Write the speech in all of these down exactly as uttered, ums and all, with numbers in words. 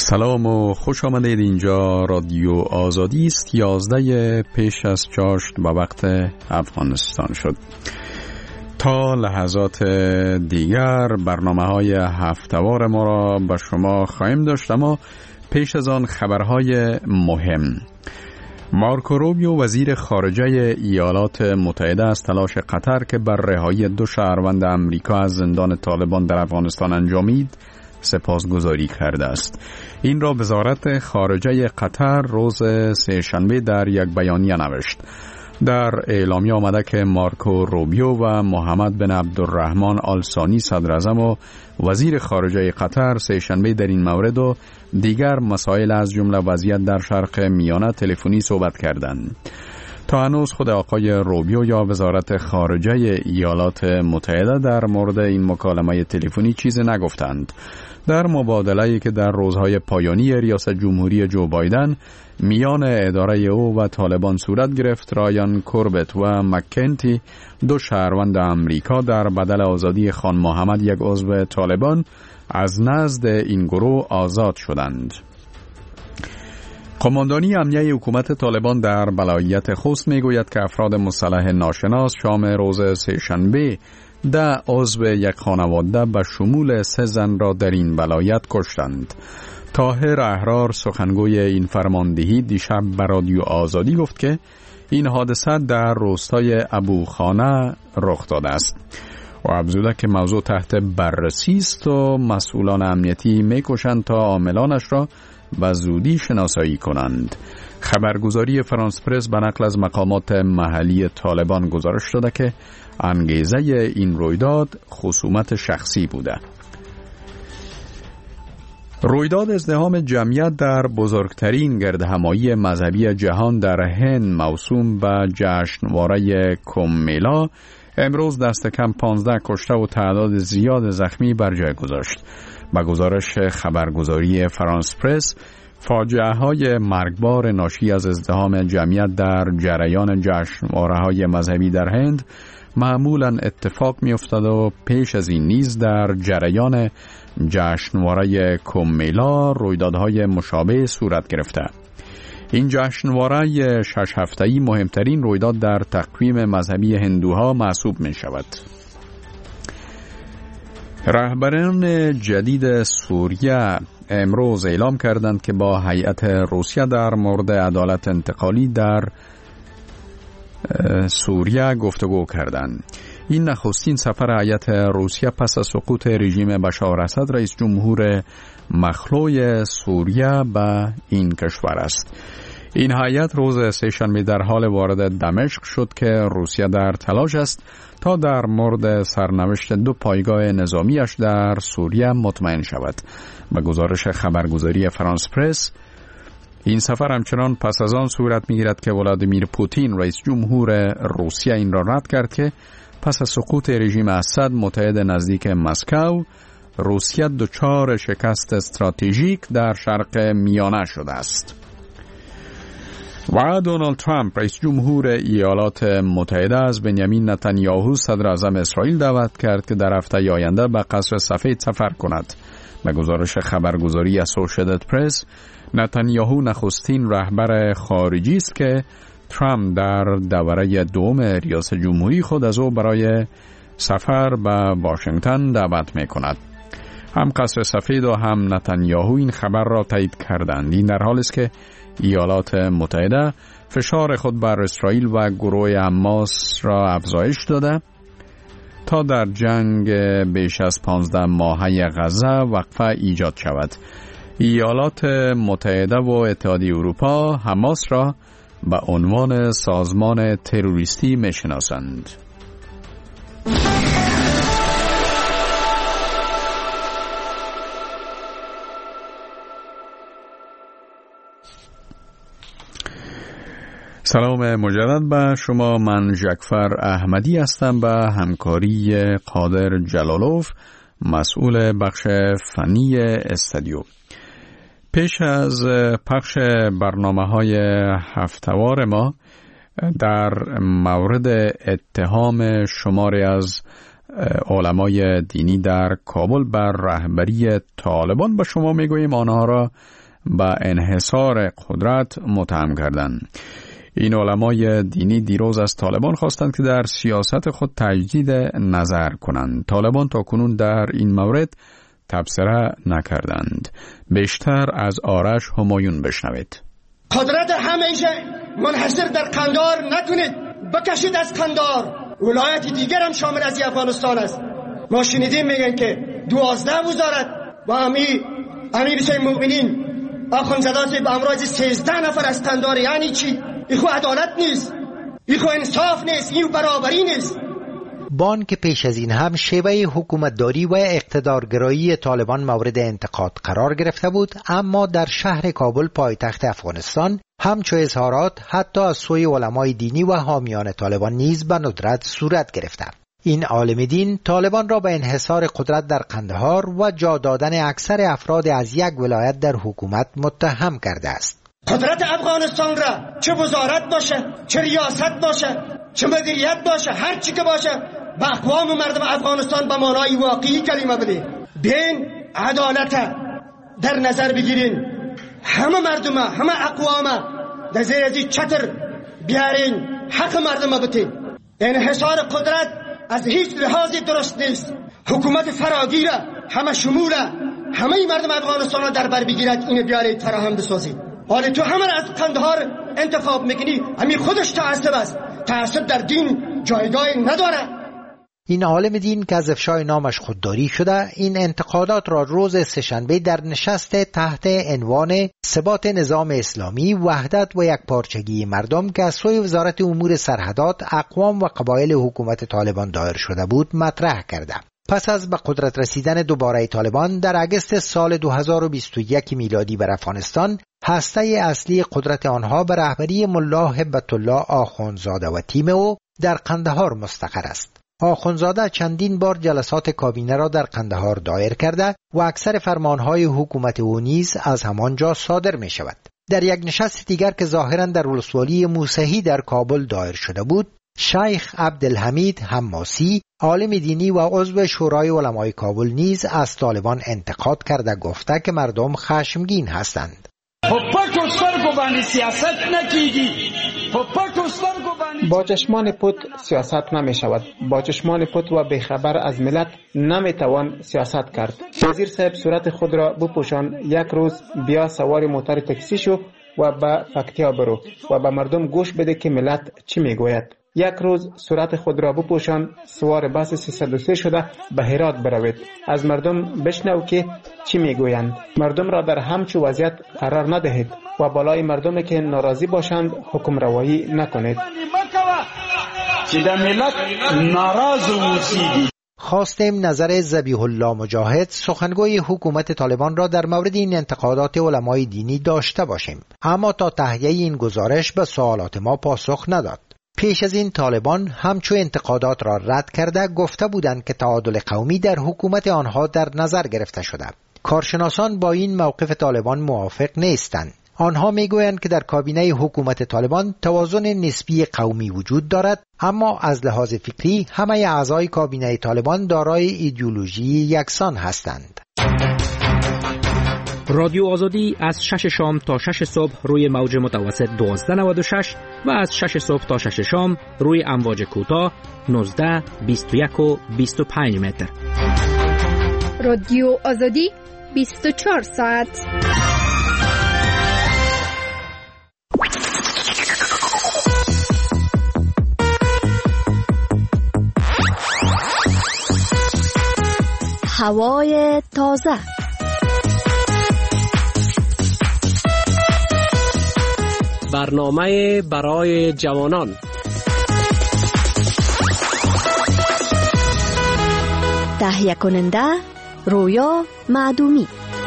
سلام و خوش آمدید. اینجا رادیو آزادی است. یازده پیش از چاشت به وقت افغانستان شد. تا لحظات دیگر برنامه های هفته‌وار ما را به شما خواهیم داشت، اما پیش از آن خبرهای مهم. مارکو روبیو وزیر خارجه ایالات متحده از تلاش قطر که بر رهایی دو شهروند امریکا از زندان طالبان در افغانستان انجامید سپاسگزاری کرده است. این را وزارت خارجه قطر روز سه‌شنبه در یک بیانیه نوشت. در اعلامیه آمده که مارکو روبیو و محمد بن عبدالرحمن آل ثانی صدر اعظم و وزیر خارجه قطر سه‌شنبه در این مورد و دیگر مسائل از جمله وضعیت در شرق میانه تلفنی صحبت کردند. تا هنوز خود آقای روبیو یا وزارت خارجه ایالات متحده در مورد این مکالمه تلفنی چیزی نگفتند. در مبادله‌ای که در روزهای پایانی ریاست جمهوری جو بایدن میان اداره او و طالبان صورت گرفت، رایان کوربت و مکنتی دو شهروند امریکا در بدل آزادی خان محمد یک عضو طالبان از نزد این گروه آزاد شدند. قماندانی امنیه حکومت طالبان در ولایت خوست میگوید که افراد مسلح ناشناس شام روز سه‌شنبه ده عضو یک خانواده به شمول سه زن را در این ولایت کشتند. طاهر احرار سخنگوی این فرماندهی دیشب به رادیو آزادی گفت که این حادثه در روستای ابوخانه رخ داده است و افزوده که موضوع تحت بررسی است و مسئولان امنیتی میکوشند تا عاملانش را به زودی شناسایی کنند. خبرگزاری فرانس پرس به نقل از مقامات محلی طالبان گزارش داده که انگیزه این رویداد خصومت شخصی بوده. رویداد ازدحام جمعیت در بزرگترین گردهمایی مذهبی جهان در هند موسوم به جشنواره کمبمیلا امروز دست کم پانزده کشته و تعداد زیاد زخمی بر جای گذاشت. با گزارش خبرگزاری فرانس پرس، فاجعه های مرگبار ناشی از ازدحام جمعیت در جریان جشنواره های مذهبی در هند معمولاً اتفاق می افتاد و پیش از این نیز در جریان جشنواره کمبمیلا رویدادهای مشابه صورت گرفته. این جشنواره شش هفته‌ای مهمترین رویداد در تقویم مذهبی هندوها محسوب می شود. رهبران جدید سوریه امروز اعلام کردند که با هیئت روسیه در مورد عدالت انتقالی در سوریه گفتگو کردند. این نخستین سفر هیئت روسیه پس از سقوط رژیم بشار اسد رئیس جمهور مخلوع سوریه به این کشور است. این هیئت روز سه‌شنبه در حال وارد دمشق شد که روسیه در تلاش است تا در مورد سرنوشت دو پایگاه نظامیش در سوریه مطمئن شود. به گزارش خبرگزاری فرانس پرس، این سفر همچنان پس از آن صورت می‌گیرد که ولادیمیر پوتین رئیس جمهور روسیه این را رد کرد که پس از سقوط رژیم اسد متحد نزدیک مسکو، روسیه دچار شکست استراتژیک در شرق میانه شده است. و دونالد ترامپ رئیس جمهور ایالات متحده از بنیامین نتانیاهو صدر اعظم اسرائیل دعوت کرد که در هفته آینده به قصر سفید سفر کند. به گزارش خبرگزاری اسوشییتد پرس، نتانیاهو نخستین رهبر خارجی است که ترامپ در دوره دوم ریاست جمهوری خود از او برای سفر به واشنگتن دعوت می کند. هم قصر سفید و هم نتانیاهو این خبر را تایید کردند. این در حالی است که ایالات متحده فشار خود بر اسرائیل و گروه حماس را افزایش داده تا در جنگ بیش از پانزده ماهه غزه وقفه ایجاد شود. ایالات متحده و اتحادیه اروپا حماس را به عنوان سازمان تروریستی می‌شناسند. سلام مجدد به شما. من جعفر احمدی هستم به همکاری قادر جلالوف، مسئول بخش فنی استودیو. پیش از پخش برنامه‌های هفته‌وار ما در مورد اتهام شماری از علمای دینی در کابل بر رهبری طالبان با شما میگوییم آنها را به انحصار قدرت متهم کردند. این علمای دینی دیروز از طالبان خواستند که در سیاست خود تجدید نظر کنند. طالبان تا کنون در این مورد تبصره نکردند. بیشتر از آرش همایون بشنوید. قدرت همیشه منحصر در قندار نکنید، بکشید از قندار. ولایت دیگر هم شامل از افغانستان است. ما شنیدیم میگن که دوازده وزارت و امیر امیر سید المؤمنین آخوندزادات به امراض سیزده نفر از قندار. یعنی چی؟ این خو عدالت نیست، این خو انصاف نیست، این برابری نیست. بان که پیش از این هم شیوه حکومتداری و اقتدارگرایی طالبان مورد انتقاد قرار گرفته بود، اما در شهر کابل پایتخت افغانستان همچو اظهارات حتی از سوی علمای دینی و حامیان طالبان نیز به ندرت صورت گرفته. این عالم دین طالبان را به انحصار قدرت در قندهار و جا دادن اکثر افراد از یک ولایت در حکومت متهم کرده است. قدرت افغانستان را چه وزارت باشه، چه ریاست باشه، چه مدیریت باشه، هر چی که باشه به اقوام مردم افغانستان به معنای واقعی کلمه بده. بین عدالت در نظر بگیرین، همه مردم همه اقوام در زیر از چتر بیارین، حق مردم بتین. انحصار قدرت از هیچ لحاظی درست نیست. حکومت فراگیره همه شموله همه مردم افغانستان را در بر بگیرد، اینو بیارید فراهم بسازید. حالا تو همه از قندهار انتخاب میکنی، همین خودش تعصب است. تعصب در دین جایگاهی نداره. این عالم دین که از افشای نامش خودداری شده، این انتقادات را روز سه‌شنبه در نشست تحت عنوان ثبات نظام اسلامی، وحدت و یکپارچگی مردم که از سوی وزارت امور سرحدات، اقوام و قبایل حکومت طالبان دایر شده بود مطرح کرده. پس از به قدرت رسیدن دوباره طالبان در اگست سال دو هزار و بیست و یک میلادی بر افغانستان، هسته اصلی قدرت آنها به رهبری ملا هبت الله آخوندزاده و تیم او در قندهار مستقر است. آخوندزاده چندین بار جلسات کابینه را در قندهار دایر کرده و اکثر فرمانهای حکومت او نیز از همانجا صادر می شود. در یک نشست دیگر که ظاهراً در ولسوالی موسهی در کابل دایر شده بود، شیخ عبدالحمید حماسی، عالم دینی و عضو شورای علمای کابل نیز از طالبان انتقاد کرده گفته که مردم خشمگین هستند. با چشمان پت سیاست نمی شود. با چشمان پت و بیخبر از ملت نمی توان سیاست کرد. وزیر صاحب صورت خود را بپوشان، یک روز بیا سوار موتر تاکسی شو و به فکتیا برو و به مردم گوش بده که ملت چی می گوید. یک روز صورت خود را بپوشان، سوار بس سیصد و سه شده به هرات بروید. از مردم بشنو که چی میگویند. مردم را در همچو وضعیت قرار ندهید و بالای مردم که ناراضی باشند حکم روایی نکنید. چې د ملت ناراض اوسیږي. خواستیم نظر ذبیح الله مجاهد، سخنگوی حکومت طالبان را در مورد این انتقادات علمای دینی داشته باشیم، اما تا تهیه این گزارش به سوالات ما پاسخ نداد. پیش از این طالبان همچو انتقادات را رد کرده گفته بودند که تعادل قومی در حکومت آنها در نظر گرفته شده. کارشناسان با این موقف طالبان موافق نیستند. آنها میگویند که در کابینه حکومت طالبان توازن نسبی قومی وجود دارد، اما از لحاظ فکری همه اعضای کابینه طالبان دارای ایدئولوژی یکسان هستند. رادیو آزادی از شش شام تا شش صبح روی موج متوسط دوازده نود و شش و از شش صبح تا شش شام روی امواج کوتاه نوزده، بیست و یک و بیست و پنج متر. رادیو آزادی بیست و چهار ساعت. هوای تازه. برنامه برای جوانان. تهیه کننده رویا معدومی.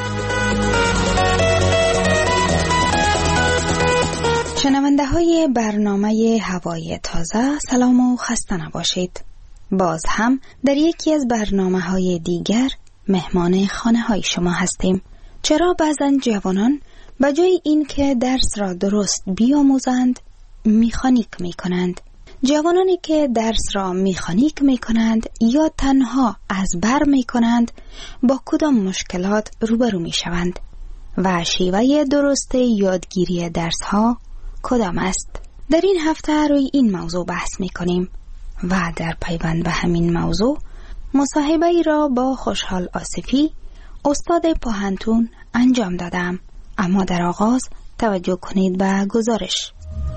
شنونده های برنامه هوای تازه، سلام و خسته نباشید. باز هم در یکی از برنامه های دیگر مهمان خانه های شما هستیم. چرا بعضن جوانان به جای این که درس را درست بیاموزند میخانیک میکنند؟ جوانانی که درس را مکانیک می کنند یا تنها از بر می کنند با کدام مشکلات روبرو می شوند و شیوه درست یادگیری درس ها کدام است؟ در این هفته روی این موضوع بحث می کنیم و در پیوند به همین موضوع مصاحبه ای را با خوشحال آصفی استاد پوهنتون انجام دادم. اما در آغاز توجه کنید به گزارش.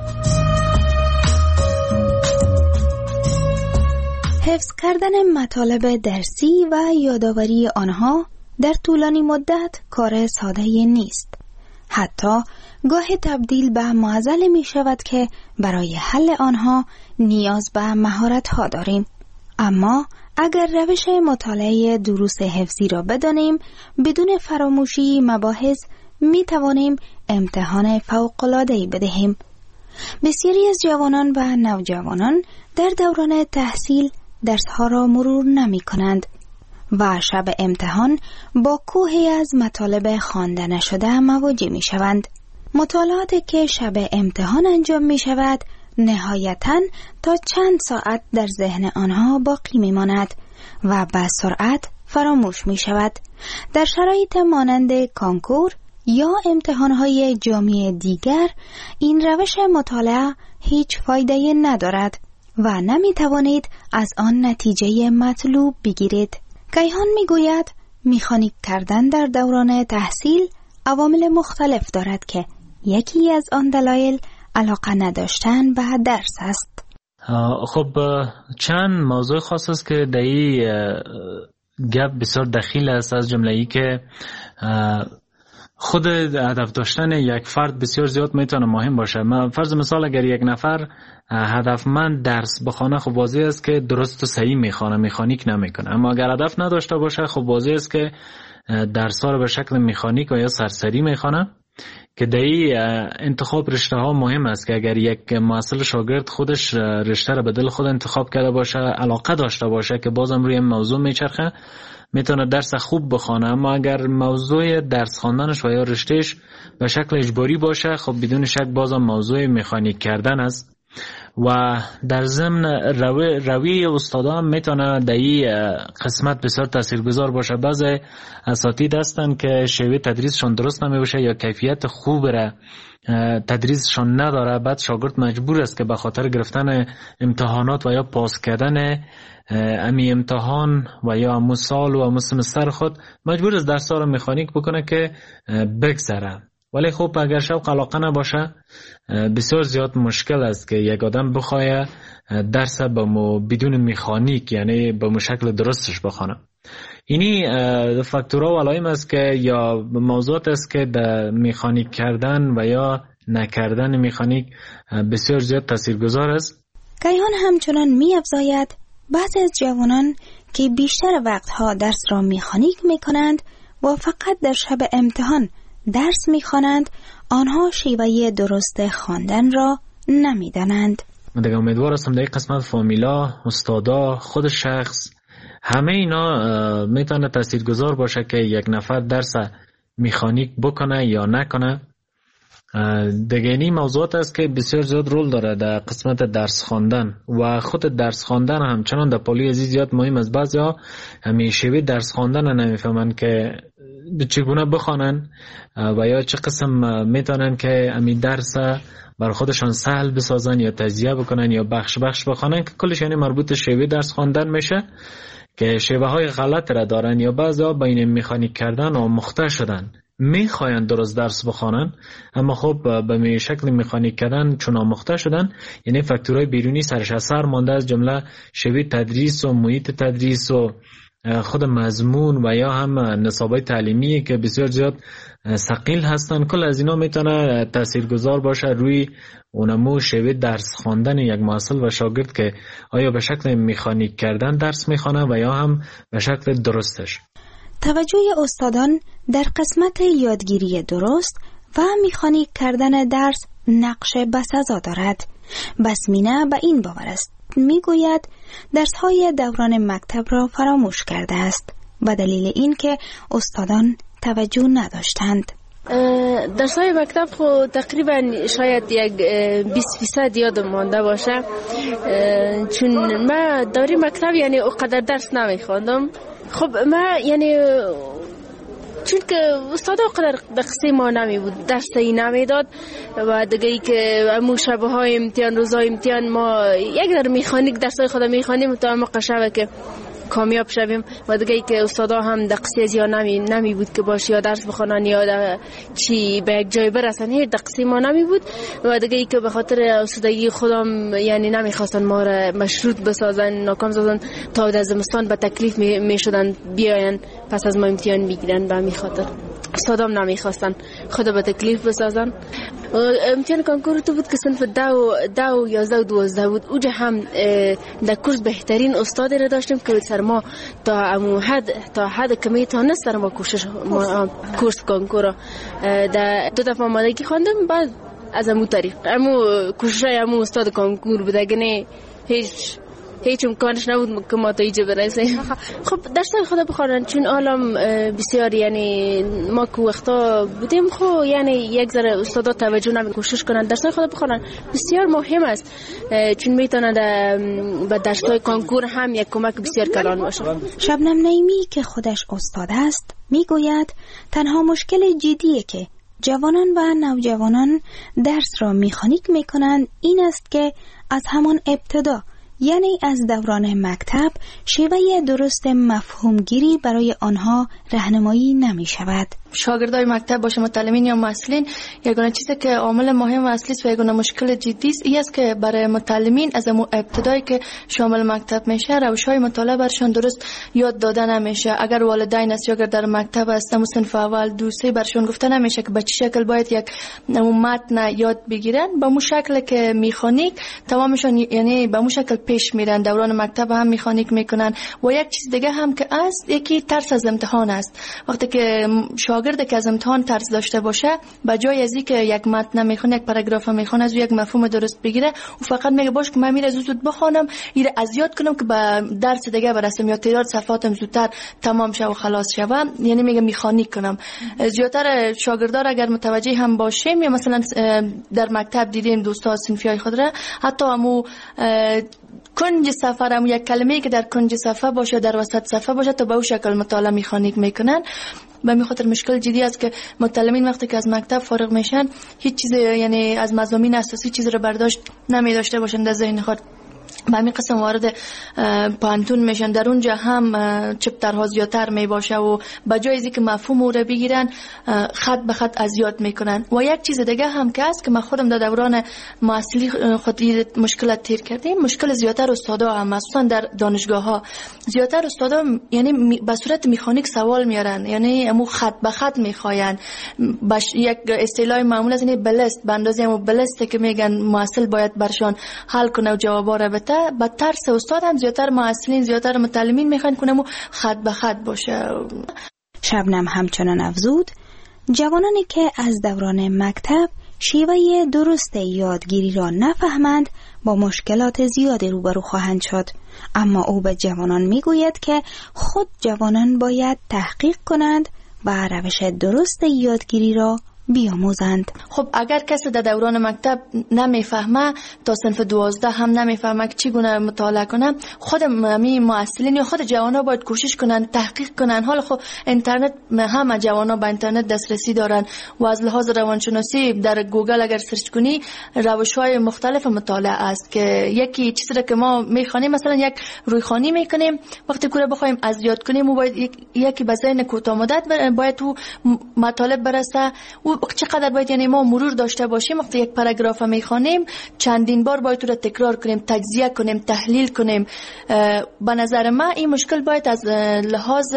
حفظ کردن مطالب درسی و یادآوری آنها در طولانی مدت کار ساده نیست. حتی گاه تبدیل به معضل می شود که برای حل آنها نیاز به مهارت ها داریم. اما اگر روش مطالعه دروس حفظی را بدانیم، بدون فراموشی مباحث می توانیم امتحان فوق‌العاده‌ای بدهیم. بسیاری از جوانان و نوجوانان در دوران تحصیل درس‌ها را مرور نمی کنند و شب امتحان با کوهی از مطالب خوانده نشده مواجه می شوند. مطالعاتی که شب امتحان انجام می شود نهایتاً تا چند ساعت در ذهن آنها باقی می ماند و به سرعت فراموش می شود. در شرایط مانند کانکور یا امتحانهای جامعه دیگر این روش مطالعه هیچ فایده ندارد و نمی توانید از آن نتیجه مطلوب بگیرید. کیهان می گوید مکانیک کردن در دوران تحصیل عوامل مختلف دارد که یکی از آن دلایل علاقه نداشتن به درس است. خب چند موضوع خاص است که در این گپ بسیار دخیل است، از جمله ای که خود هدف داشتن یک فرد بسیار زیاد میتونه مهم باشه. من فرض مثال اگر یک نفر هدفمند درس بخونه، خب واضح است که درست و صحیح میخونه، مکانیک نمیکنه. اما اگر هدف نداشته باشه، خب واضح است که درس ها رو به شکل مکانیک و یا سرسری میخونه، که در این انتخاب رشته ها مهم است که اگر یک محصل شاگرد خودش رشته رو به دل خود انتخاب کرده باشه، علاقه داشته باشه که بازم روی موضوع میچرخه، میتونه درس خوب بخونه. اما اگر موضوع درس خواندنش و یا رشتهش به شکل اجباری باشه، خب بدون شک بازم موضوع مکانیک کردن است. و در ضمن روی روی استادا هم میتونه در این قسمت بسیار تاثیرگذار باشه. بعضی اساتید هستن که شیوه تدریسشون درست نمیشه یا کیفیت خوب را تدریسشون نداره، بعد شاگرد مجبور است که به خاطر گرفتن امتحانات و یا پاس کردن امی امتحان و یا امو سال و امو سمستر خود مجبور است درس ها رو مکانیک بکنه که بگذره. ولی خب اگر شوق علاقه نباشه، بسیار زیاد مشکل است که یک آدم بخواه درس بدون مکانیک، یعنی به شکل درستش بخونه. اینی فاکتورها و علائم است که یا موضوعات است که در مکانیک کردن و یا نکردن مکانیک بسیار زیاد تاثیرگذار است. کیهان همچنان می افزاید بعضی از جوانان که بیشتر وقتها درس را مکانیک می کنند و فقط در شب امتحان درس می خوانند، آنها شیوه درست خواندن را نمی دانند. من دیگه امیدوار هستم در این قسمت فامیلا، استادا، خود شخص، همه اینا میتونه تاثیرگذار باشه که یک نفر درس مکانیک بکنه یا نکنه. دیگه این موضوعات است که بسیار زیاد رول داره در قسمت درس خواندن و خود درس خواندن همچنان در پالی عزیز زیاد مهم است. بعضیا همیشه درس خواندن نمیفهمن که چگونه بخوانن و یا چه قسم میتونن که امی درس بر خودشان سهل بسازن یا تجزیه بکنن یا بخش بخش بخوانن، که کلش یعنی مربوط شیوه درس خواندن میشه که شیوه های غلط را دارن. یا بعضیا بین مکانیک کردن و مخته شدن، میخواین درست درس بخوانن اما خب به شکل مکانیک کردن چون آموخته شدن، یعنی فاکتورهای بیرونی سرش اثر مانده، از جمله شیوه تدریس و محیط تدریس و خود مضمون و یا هم نصابای تعلیمی که بسیار زیاد ثقیل هستن. کل از اینا میتونه تاثیرگذار باشه روی اونمو شیوه درس خواندن یک محصل و شاگرد که آیا به شکل مکانیک کردن درس میخوانه و یا هم به شکل درستش. توجه استادان در قسمت یادگیری درست و مکانیک کردن درس نقش بسزا دارد. بسمینه به این باور است، میگوید درس‌های دوران مکتب را فراموش کرده است به دلیل اینکه استادان توجه نداشتند. درسای مکتب خو تقریبا شاید یک بیست فیصد یادم مانده باشه، چون من دوره مکتب یعنی اونقدر درس نمیخواندم. خب من یعنی چون که استاد اونقدر دقیقی ما نمی بود، درسی نمی داد و دیگه ای که امو شبه های امتحان روزای امتحان ما یک در میخانیک درسای خود میخوانیم تا ما قشبه که کامیاب شویم و دیگه ای که استادا هم دقیقی زیاد نمی نمی بود که باشه یا درس بخونن یا چی به یک جای برسن، هیچ دقیقی ما نمی بود و دیگه ای که به خاطر استادگی خودم یعنی نمیخواستن ما را مشروط بسازن، ناکام سازن تا در زمستان به تکلیف می, می شدن بیاین پس از ما امتحان میگیرن. به همین خاطر استادام نمیخواستن خود به تکلیف بسازن. امتحان کنکور تو بود که صنف دو دو یازده و دوازده بود. اوجه هم در کورس بهترین استاد را داشتیم که سر ما تا امو حد تا حد کمی تا نه سر ما کوشش ما کورس کنکور در دو دفعه آمادگی خواندم. بعد از امو طریق امو کوشش امو استاد کنکور بود، اگه نه هیچ هیچ امکانش نبود که ما تا اینجا برسیم. خب درسای خدا بخونن، چون عالم بسیار یعنی ما که وقتا بودیم خب یعنی یک ذره استادا توجه نمی کوشش کنن درسای خدا بخونن، بسیار مهم است، چون میتونه به درسای کنکور هم یک کمک بسیار کلان باشه. شبنم نعیمی که خودش استاد است میگوید تنها مشکل جدیه که جوانان و نوجوانان درس را میخانیک میکنند این است که از همان ابتدا یعنی از دوران مکتب شیوه درست مفهومگیری برای آنها راهنمایی نمی شود. شاگردای مکتب باشه متعلمین یا مسئولین، یگانه چیزی که عامل مهم و اصلی است و یگانه مشکل جدی است این است که برای متعلمین از ابتدایی که شامل مکتب میشه روش‌های مطالعه برشان درست یاد داده نمیشه. اگر والدین است یا اگر در مکتب است و صنف اول دو سه برشان گفته نمیشه که به چه شکل باید یک متن یاد بگیرن، به مو شکل که میخانیک تمامشون یعنی به مو شکل پیش میرن، دوران مکتب هم میخانیک میکنن. و یک چیز دیگه هم که است یکی ترس از امتحان است. وقتی که شاگرد که از امتحان ترس داشته باشه به جای از اینکه یک متن میخونه یک پاراگراف میخونه از یک مفهوم درست بگیره و فقط میگه باش که من میره زود زود بخونم ایره از یاد کنم که به درس دیگه برسم یا تعداد صفحاتم زودتر تمام شه و خلاص شه، یعنی میگه میخانیک کنم. زیاتر شاگردان اگر متوجه هم باشیم یا مثلا در مکتب دیدیم دوستا صنفیای خود را حتی همو کنج صفحه هم یک کلمه‌ای که در کنج صفحه باشه در وسط صفحه باشه تا به اون شکل مطالعه میخانیک میکنن. به می خاطر مشکل جدی است که متعلمین وقتی که از مکتب فارغ میشن هیچ چیز یعنی از مضامین اساسی چیز رو برداشت نمی داشته باشن در ذهن خود، به همین قسم وارد پانتون میشن، در اونجا هم چپترها زیادتر می باشه و به جای از اینکه مفهوم او رو بگیرن خط به خط از یاد میکنن. و یک چیز دیگه هم که است که من خودم در دوران معاصلی خود مشکلات تیر کردیم، مشکل زیادتر استادا هم مخصوصا در دانشگاه ها زیادتر استادا یعنی به صورت مکانیک سوال میارن، یعنی امو خط به خط میخواین. یک اصطلاح معمول از این بلست به اندازه امو بلست که میگن معاصل باید برشان حل کنه و جوابا رو بده. با ترس استاد هم زیادتر معاصلین زیادتر متعلمین میخوان کنم و خط به خط باشه. شبنم همچنان افزود جوانانی که از دوران مکتب شیوه درست یادگیری را نفهمند با مشکلات زیادی روبرو خواهند شد، اما او به جوانان میگوید که خود جوانان باید تحقیق کنند و روش درست یادگیری را بیاموزند. خب اگر کسی در دوران مکتب نمیفهمه تا صنف دوازده هم نمیفهمه که چگونه مطالعه کنه، خود می معلمین یا خود جوانا باید کوشش کنن تحقیق کنن. حالا خب اینترنت همه جوانا به اینترنت دسترسی دارن و از لحاظ روانشناسی در گوگل اگر سرچ کنی روش‌های مختلف مطالعه است که یکی چیزی که ما میخوانیم مثلا یک رویخوانی میکنیم وقتی کوره بخوایم از یاد کنیم و باید یکی به ذهن کوتاه مدت باید تو مطالب برسه و چقدر باید یعنی ما مرور داشته باشیم. وقتی یک پاراگراف میخوانیم چندین بار باید تو را تکرار کنیم، تجزیه کنیم، تحلیل کنیم. به نظر من این مشکل باید از لحاظ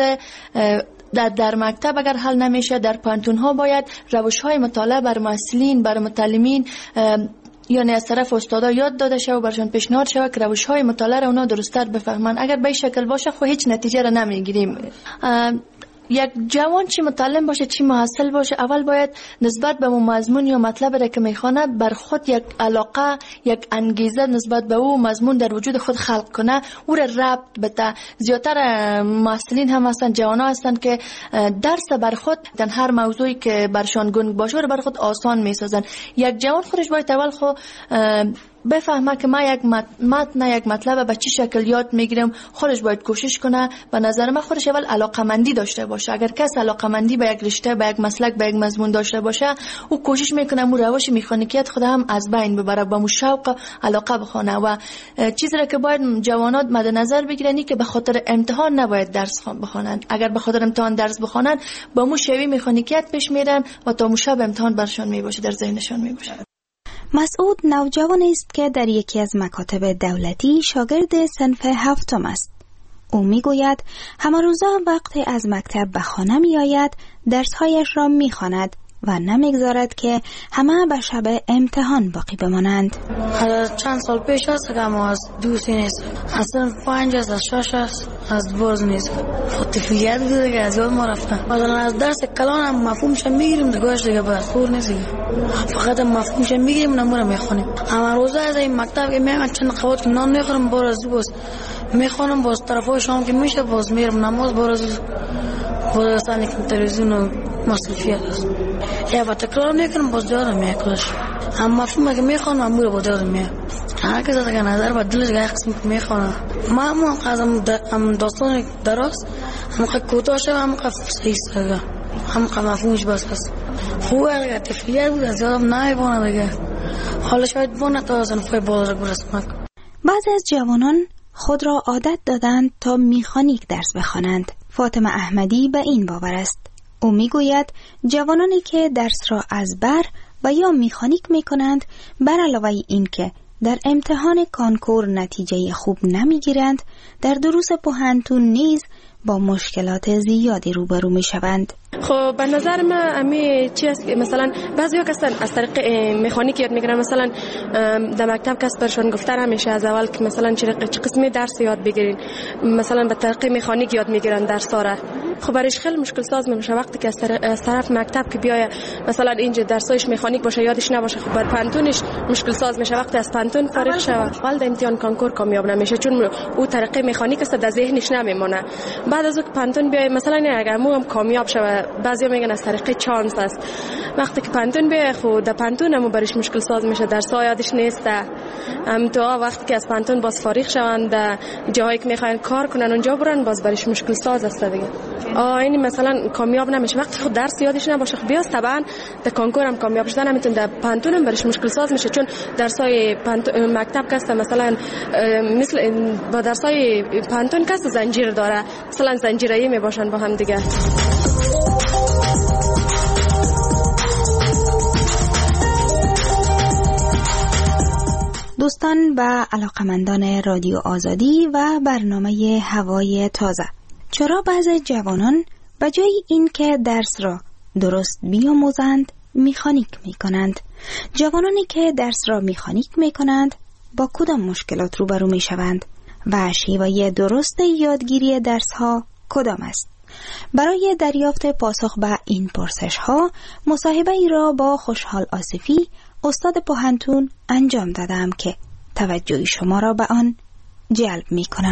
در, در مکتب اگر حل نمیشه در پانتون ها باید روش های مطالعه بر معلمین بر متعلمین یعنی از طرف استادا یاد داده شه و برشان پیشنهاد شه که روش های مطالعه را اونا درست‌تر بفهمن. اگر به این شکل باشه خب هیچ نتیجه را نمیگیریم. یک جوان چی متعلم باشه چی محصل باشه، اول باید نسبت به مضمون یا مطلب را که میخونه بر خود یک علاقه، یک انگیزه نسبت به او مضمون در وجود خود خلق کنه، او را ربط بده. زیادتر محصلین هم هستن، جوان ها هستن که درس بر خود در هر موضوعی که برشان گنگ باشه رو بر خود آسان میسازن. یک جوان خودش باید اول خو بفهمه که ما یک متن یک مطلب به چه شکل یاد میگیرم، خودش باید کوشش کنه. به نظر من خودش اول علاقمندی داشته باشه. اگر کس علاقمندی به یک رشته، به یک مسلک، به یک مضمون داشته باشه، او کوشش میکنه مو روش مکانیکیت خود هم از بین ببره، با مو شوق علاقه بخونه. و چیزی را که باید جوانات مد نظر بگیرن که به خاطر امتحان نباید درس بخونن. اگر به خاطر امتحان درس بخونن با مو شوی مکانیکیت پیش میرن و تا مو شب امتحان برشان میباشه، در ذهنشان میباشه. مسعود نوجوانی است که در یکی از مکاتب دولتی شاگرد صنف هفتم است. او میگوید همه روزا وقتی از مکتب به خانه می آید درسهایش را می خواند و نمیگذارد که همه به شب امتحان باقی بمانند. چند سال پیش است که ما از دوستی نیست، اصلا پنج است، از شش است، از برز نیست. خطفیت بوده که از یاد ما رفتن. مثلا از درس کلان هم مفهومش میگیریم دیگهش دیگه بس خور نیست، فقط مفهومش میگیریم نمونه میخونیم. اما روزا از این مکتب که میگن چند قوت که نان میخورم باز باز میخونم، باز طرفای شام که میشه باز میرم نماز، باز باز سانی که تلویزیون و مصرفیت است. یا با تکرار میکنم باز یادم میاد. اما مفهوم که میخوانم امور با یادم میاد. هر کس از نظر با دلش گاهی قسم که میخوانم. ما هم قضام داستان دراست، هم که کوتاه شد، هم که صحیح ساده، هم که مفهومش بس بس. خوبه اگر تفریح بود از یادم نمیبونه دیگه. حالا شاید بونه تا صنفای بالا رو برسم. بعضی از جوانان خود را عادت دادند تا میخانیک درس بخوانند. فاطمه احمدی به این باور است. او میگوید جوانانی که درس را از بر و یا میخانیک میکنند، بر علاوه این که در امتحان کانکور نتیجه خوب نمیگیرند، در دروس پوهنتون نیز با مشکلات زیادی روبرو میشوند. خب به نظر من امی چی است که مثلا بعضیا کسان از طریق مکانیک یاد میگیرن، مثلا در مکتب کس برشون گفته همیشه از اول که مثلا چه قسمی درس یاد بگیرین، مثلا به طریق مکانیک یاد میگیرن درس ها را. خب برایش خیلی مشکل ساز میشه وقتی که از طرف مکتب که بیای مثلا اینجا درسایش مکانیک باشه یادش نباشه. خب بر پانتونش مشکل ساز میشه وقتی از پانتون فارغ شه، اول در امتحان کانکور کامیاب نمیشه چون او طریق مکانیک است در ذهنش نمیمونه. بعد از اون پانتون بیای مثلا اگر مو هم کامیاب شه، بعضیا میگن از طریق چانس است. وقتی که پانتون بیای خود در پانتون هم برایش مشکل ساز میشه، درس‌ها یادش نیست. ام تو وقتی که از پانتون باز فارغ شوند جایی که میخواین کار کنن اونجا برن، باز برایش مشکل ساز است دیگه. آ این مثلا کامیاب نمیشه وقتی خود درس یادش نباشه. خب بیاست طبعا در کانکور هم کامیاب شدن نمیتونه، در پانتون هم برایش مشکل ساز میشه چون درسای مکتب کسته مثلا مثل با درسای پانتون کسته زنجیر داره، مثلا زنجیرایی میباشن با هم دیگه. دوستان و علاقمندان رادیو آزادی و برنامه هوای تازه، چرا بعضی جوانان به جای این که درس را درست بیاموزند میخانیک میکنند؟ جوانانی که درس را میخانیک میکنند با کدام مشکلات روبرو میشوند و شیوه درست یادگیری درس ها کدام است؟ برای دریافت پاسخ به این پرسش ها مصاحبه ای را با خوشحال آصفی استاد پوهنتون انجام دادم که توجه شما را به آن جلب می کنم.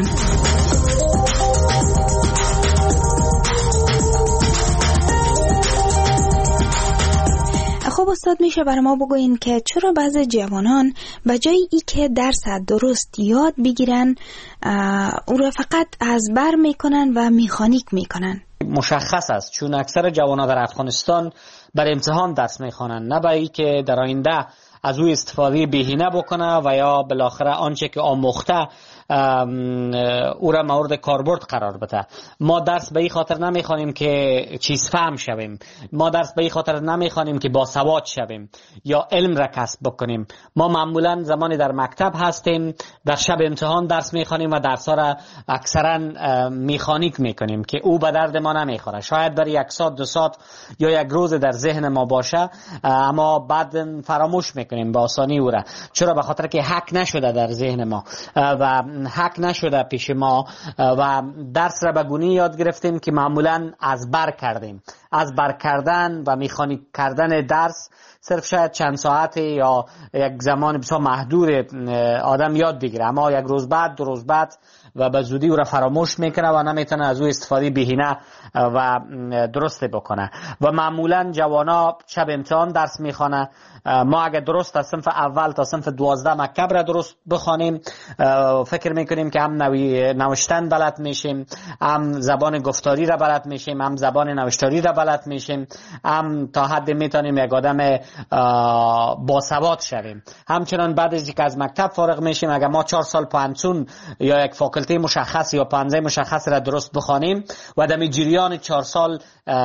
خب استاد میشه برای ما بگوین که چرا بعضی جوانان به جای ای که درس درست یاد بگیرن او را فقط از بر میکنن و میخانیک میکنن؟ مشخص است چون اکثر جوانان در افغانستان بر امتحان درس میخوانند، نه برای که در آینده از او استفاده بهینه بکنه و یا بالاخره آنچه که آموخته او را مورد کاربرد قرار بده. ما درس به این خاطر نمیخوانیم که چیز فهم شویم، ما درس به این خاطر نمیخوانیم که با سواد شویم یا علم را کسب بکنیم. ما معمولا زمانی در مکتب هستیم در شب امتحان درس میخوانیم و درس ها را اکثرا میخانیک میکنیم که او به درد ما نمیخوره. شاید برای یک ساعت دو ساعت یا یک روز در ذهن ما باشه اما بعد فراموش میکنیم با آسانی او را. چرا؟ به خاطر که حک نشده در ذهن ما و حک نشده پیش ما و درس را به گونی یاد گرفتیم که معمولا از بر کردیم. از بر کردن و میخانیک کردن درس صرف شاید چند ساعت یا یک زمان بسیار محدود آدم یاد بگیره، اما یک روز بعد دو روز بعد و به زودی او را فراموش میکنه و نمیتونه از او استفاده بهینه و درسته بکنه. و معمولا جوانا شب امتحان درس میخوانه. ما اگر درست از صنف اول تا صنف دوازده مکتب را درست بخوانیم فکر میکنیم که هم نوی نوشتن بلد میشیم، هم زبان گفتاری را بلد میشیم، هم زبان نوشتاری را بلد میشیم، هم تا حد میتونیم یک آدم باسواد شویم. همچنان بعد از اینکه از مکتب فارغ میشیم اگر ما چهار سال پانسون یا یک فاکولته مشخص یا پانزه مشخص را درست بخوانیم و در جریان چهار سال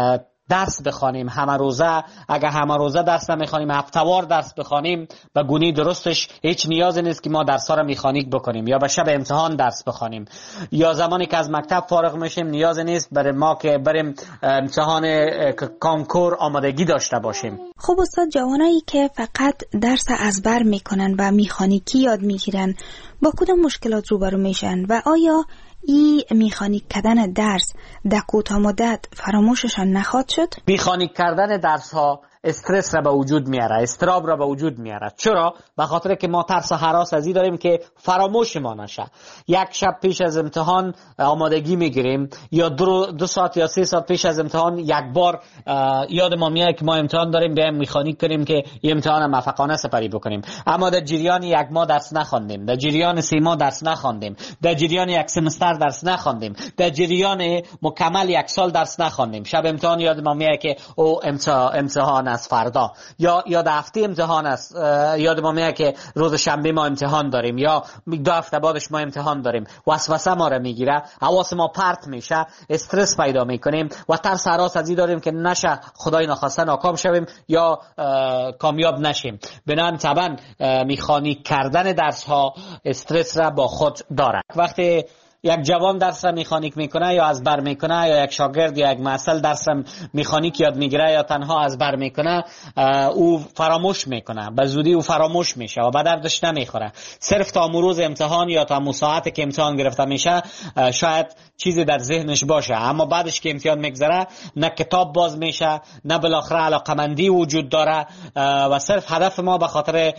درس بخوانیم همه روزه، اگر همه روزه درس نمیخوانیم هفته‌وار درس بخوانیم به گونی درستش هیچ نیازی نیست که ما درس‌ها را مکانیک بکنیم یا به شب امتحان درس بخوانیم. یا زمانی که از مکتب فارغ میشیم نیازی نیست برای ما که بریم امتحان کنکور آمادگی داشته باشیم. خب استاد، جوانایی که فقط درس ازبر میکنن و مکانیکی یاد میگیرن با کدام مشکلات روبرو میشن و آیا ای میخانیک کردن درس در کوتاه مدت فراموششان نخواهد شد؟ میخانیک کردن درس ها استرس را به وجود میاره، استراب را به وجود میاره. چرا؟ به خاطر که ما ترس و هراس از این داریم که فراموش ما نشه. یک شب پیش از امتحان آمادگی میگیریم یا دو, دو ساعت یا سه ساعت پیش از امتحان یک بار یاد ما میاد که ما امتحان داریم، بیایم میخانیک کنیم که این امتحان موفقانه سپری بکنیم. اما در جریان یک ماه درس نخواندیم، در جریان سه ماه درس نخواندیم، در جریان یک سمستر درس نخواندیم، در جریان مکمل یک سال درس نخواندیم. شب امتحان یاد ما میاد که او امتحان از فردا یا یا در هفته امتحان است، یاد ما میاد که روز شنبه ما امتحان داریم یا دو هفته بعدش ما امتحان داریم. وسوسه ما را میگیره، حواس ما پرت میشه، استرس پیدا میکنیم و ترس هراس از این داریم که نشه خدای نخواسته ناکام شویم یا کامیاب نشیم. بنابراین طبعا میخانیک کردن درس ها استرس را با خود داره. وقتی یک جوان درس را مکانیک میکنه یا از بر میکنه یا یک شاگرد یا یک محصل درس را مکانیک یاد میگیره یا تنها از بر میکنه، او فراموش میکنه، به زودی او فراموش میشه و به دردش نمیخوره. صرف تا روز امتحان یا تا ساعتی که امتحان گرفته میشه شاید چیزی در ذهنش باشه، اما بعدش که امتحان میگذره نه کتاب باز میشه نه بالاخره علاقمندی وجود داره و صرف هدف ما به خاطر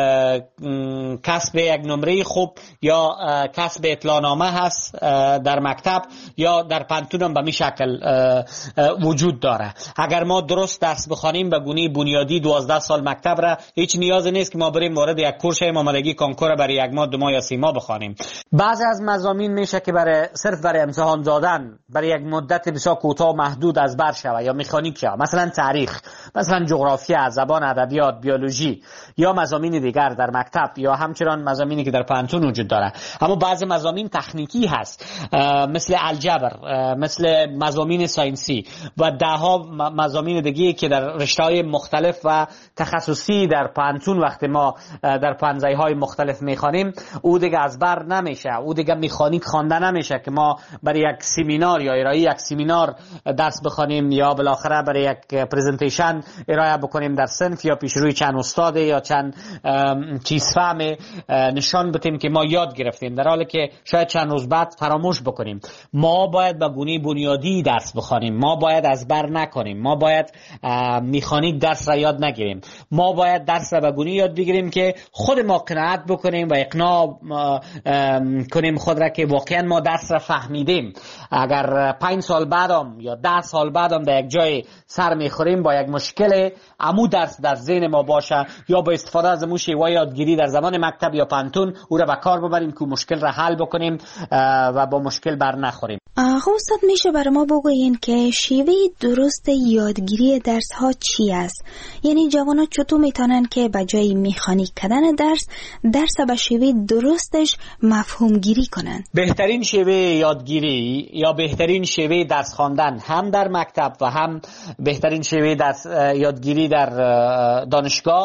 کسب یک نمره خوب یا کسب اطلاعنامه در مکتب یا در پانتون به می شکل وجود داره. اگر ما درست درس بخوانیم به گونه بنیادی دوازده سال مکتب را هیچ نیازی نیست که ما بریم وارد یک کورس آمادگی کنکور برای یک ماه دو ماه یا سه ماه بخوانیم. بعضی از مضامین میشه که برای صرف برای امتحان دادن برای یک مدت بسیار کوتاه و محدود از بر شود یا مکانیک شود، مثلا تاریخ، مثلا جغرافیا، زبان، ادبیات، بیولوژی یا مضامین دیگر در مکتب یا همچنان مضامینی که در پانتون وجود داره. اما بعضی مضامین تکنیکی هست مثل الجبر، مثل مضامین ساینسی و ده ها مضامین دیگه که در رشته‌های مختلف و تخصصی در پانتون وقتی ما در پانزه‌های مختلف میخوانیم او دیگه از بر نمیشه، او دیگه مکانیک خوانده نمیشه که ما برای یک سمینار یا ارائه یک سمینار درس بخوانیم یا بالاخره برای یک پرزنتیشن ارائه بکنیم در صنف یا پیش روی چند استاد یا چند چیز فهم نشان بدیم که ما یاد گرفتیم، در حالی که شاید چند روز بعد فراموش بکنیم. ما باید به گونه بنیادی درس بخوانیم، ما باید از بر نکنیم، ما باید مکانیک درس را یاد نگیریم، ما باید درس را به گونه یاد بگیریم که خود ما قناعت بکنیم و اقناع کنیم خود را که واقعا ما درس را فهمیدیم. اگر پنج سال بعدم یا ده سال بعدم در یک جای سر میخوریم با یک مشکل عمو درس در ذهن ما باشه یا با استفاده از امو شیوه یادگیری در زمان مکتب یا پانتون او را به کار ببریم که مشکل را حل بکنیم و با مشکل بر نخوریم. آقا استاد، میشه برای ما بگوین که شیوه درست یادگیری درس ها چی است؟ یعنی جوانا چطور میتونن که به جای مکانیک کردن درس درس به شیوه درستش مفهوم گیری کنن؟ بهترین شیوه یادگیری یا بهترین شیوه درس خواندن هم در مکتب و هم بهترین شیوه درس یادگیری در دانشگاه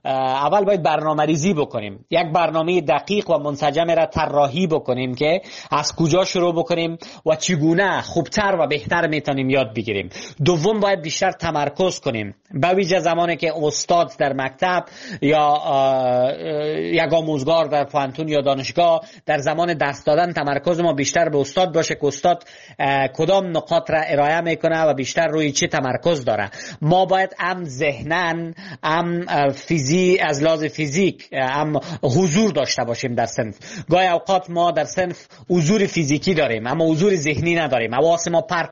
اول باید برنامه ریزی بکنیم، یک برنامه دقیق و منسجم را طراحی بکنیم که از کجا شروع بکنیم و چگونه خوبتر و بهتر میتونیم یاد بگیریم. دوم باید بیشتر تمرکز کنیم، به ویژه زمانی که استاد در مکتب یا یک آموزگار در پانتون یا دانشگاه در زمان درس دادن تمرکز ما بیشتر به استاد باشه که استاد کدام نقاط را ارائه میکنه و بیشتر روی چه تمرکز داره. ما باید هم ذهنن هم فیزی از لحاظ فیزیک هم حضور داشته باشیم در صنف. گاهی اوقات ما در صنف حضور فیزیکی داریم اما حضور ذهنی نداریم، حواس ما پرت